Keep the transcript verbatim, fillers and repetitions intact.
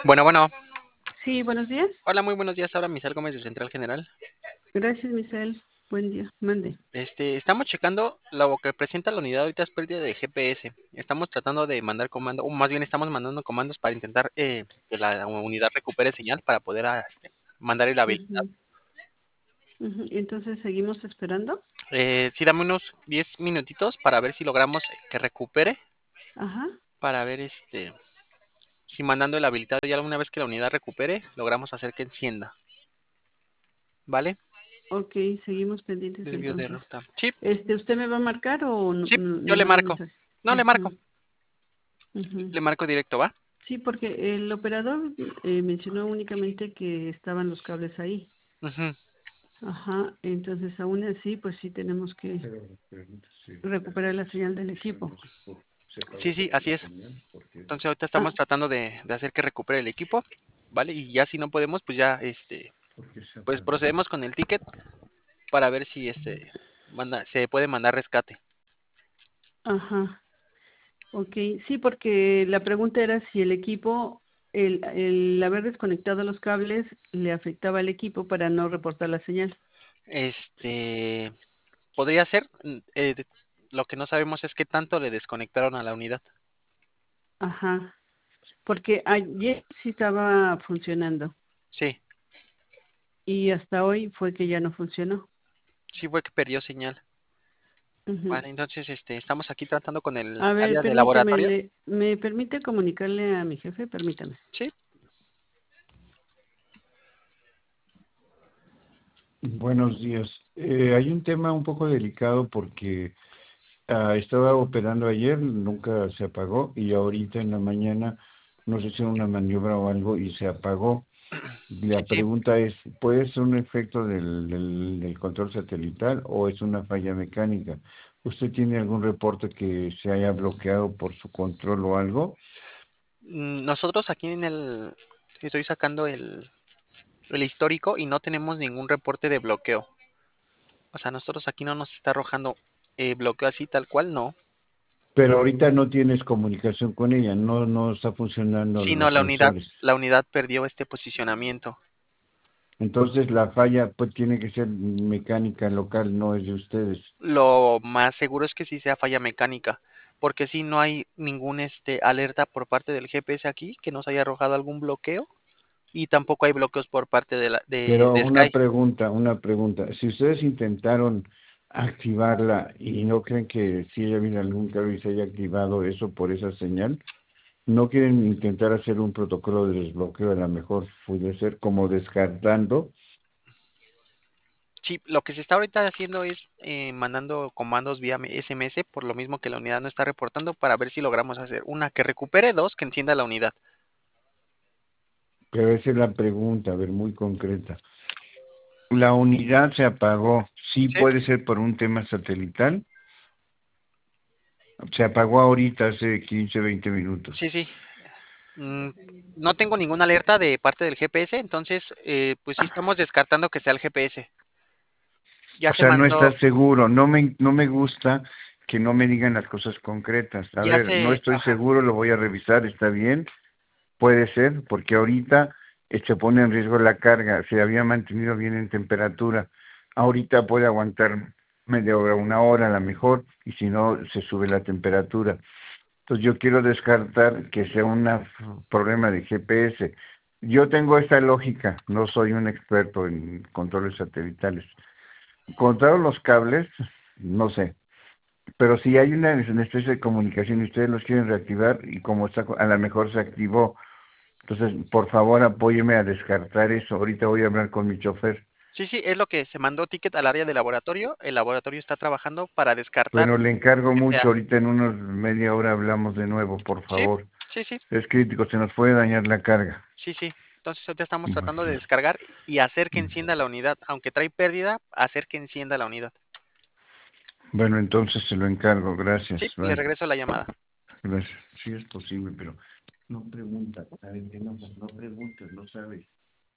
Bueno, bueno. Sí, buenos días. Hola, muy buenos días. Ahora Misael Gómez de Central General. Gracias, Misael. Buen día. Mande. Este, estamos checando lo que presenta la unidad ahorita es pérdida de G P S. Estamos tratando de mandar comando, o más bien estamos mandando comandos para intentar eh, que la unidad recupere señal para poder ah, este, mandar el habilitado. Ujú, ujú. Entonces, ¿seguimos esperando? Eh, sí, dame unos diez minutitos para ver si logramos que recupere, Ajá. para ver este, si mandando el habilitado ya alguna vez que la unidad recupere, logramos hacer que encienda. ¿Vale? Ok, seguimos pendientes Desvío de entonces. ruta. Sí, Este, ¿usted me va a marcar o no- sí, no- yo me le manda un marco. mensaje? No, le marco. Ujú, ujú. Le marco directo, ¿va? Sí, porque el operador eh, mencionó únicamente que estaban los cables ahí. Ujú. Ajá, entonces aún así, pues sí tenemos que recuperar la señal del equipo. Sí, sí, así es. Entonces ahorita Ah, estamos tratando de, de hacer que recupere el equipo, ¿vale? Y ya si no podemos, pues ya, este, pues procedemos con el ticket para ver si este manda, se puede mandar rescate. ajá. Ok, sí, porque la pregunta era si el equipo, el, el haber desconectado los cables le afectaba al equipo para no reportar la señal. Este, podría ser, mm, eh, de- lo que no sabemos es qué tanto le desconectaron a la unidad. Ajá, porque ayer sí estaba funcionando Sí, y hasta hoy fue que ya no funcionó. sí fue que perdió señal. Ujú. Vale, entonces este, estamos aquí tratando con el A ver, área de permítame, laboratorio. le, ¿me permite comunicarle a mi jefe? Permítame. Sí, Buenos días. Eh, hay un tema un poco delicado porque ah, estaba operando ayer, nunca se apagó y ahorita en la mañana nos hicieron una maniobra o algo y se apagó. sí, La sí. pregunta es, ¿puede ser un efecto del, del, del control satelital o es una falla mecánica? ¿Usted tiene algún reporte que se haya bloqueado por su control o algo? Mm, Nosotros aquí en el, estoy sacando el, el histórico y no tenemos ningún reporte de bloqueo. O sea, nosotros aquí no nos está arrojando eh, bloqueo así tal cual, no. Pero ahorita no tienes comunicación con ella, no, no está funcionando Sino los la unidad, sensores. la unidad perdió este posicionamiento. Entonces la falla pues tiene que ser mecánica local, no es de ustedes. Lo más seguro es que sí sea falla mecánica, porque si no hay ningún este alerta por parte del G P S aquí que nos haya arrojado algún bloqueo y tampoco hay bloqueos por parte de, la, de, Pero de una Sky. pregunta, una pregunta. Si ustedes intentaron activarla y no creen que si ella viene algún cable y se haya activado eso por esa señal, ¿no quieren intentar hacer un protocolo de desbloqueo? A lo mejor puede ser como descartando, Sí, lo que se está ahorita haciendo es eh, mandando comandos vía S M S por lo mismo que la unidad no está reportando para ver si logramos hacer una que recupere, dos que encienda la unidad. pero esa es la pregunta, a ver, muy concreta. La unidad se apagó, sí Sí, puede ser por un tema satelital. Se apagó ahorita hace quince, veinte minutos. sí, sí. Mm, no tengo ninguna alerta de parte del G P S, entonces eh, pues sí estamos descartando que sea el G P S. Ya O se sea, no mandó, estás seguro. No me, no me gusta que no me digan las cosas concretas. A ya ver, no se, estoy ajá, seguro, lo voy a revisar, está bien. Puede ser, porque ahorita eh, se pone en riesgo la carga. Se había mantenido bien en temperatura. Ahorita puede aguantar media hora, una hora a lo mejor, y si no, se sube la temperatura. Entonces yo quiero descartar que sea un problema de G P S. Yo tengo esta lógica, no soy un experto en controles satelitales. Contaron los cables, no sé, pero si hay una, una especie de comunicación y ustedes los quieren reactivar y como está, a lo mejor se activó, entonces por favor apóyeme a descartar eso. Ahorita voy a hablar con mi chofer. sí, sí, es lo que se mandó ticket al área de laboratorio. El laboratorio está trabajando para descartar Bueno, le encargo que sea. mucho, ahorita en unos media hora hablamos de nuevo, por Sí, favor. sí, sí, Es crítico, se nos puede dañar la carga. sí, sí. Entonces ahorita estamos Bueno, tratando de descargar y hacer que encienda la unidad, aunque trae pérdida, hacer que encienda la unidad. bueno, entonces se lo encargo, gracias, Sí, le bye. regreso la llamada. Gracias. Sí es posible, pero no pregunta. A ver, que no, no preguntes, no sabes.